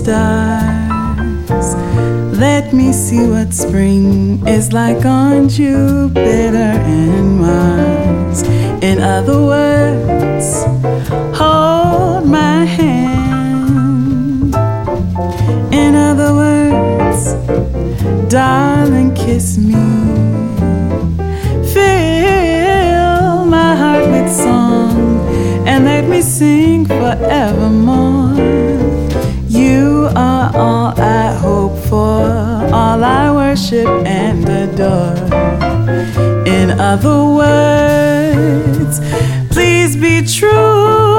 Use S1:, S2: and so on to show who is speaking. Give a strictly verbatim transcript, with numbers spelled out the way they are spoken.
S1: stars. Let me see what spring is like on Jupiter and Mars. In other words, hold my hand. In other words, darling, kiss me. Fill my heart with song and let me sing forevermore. You are all I hope for, all I worship and adore. In other words, please be true.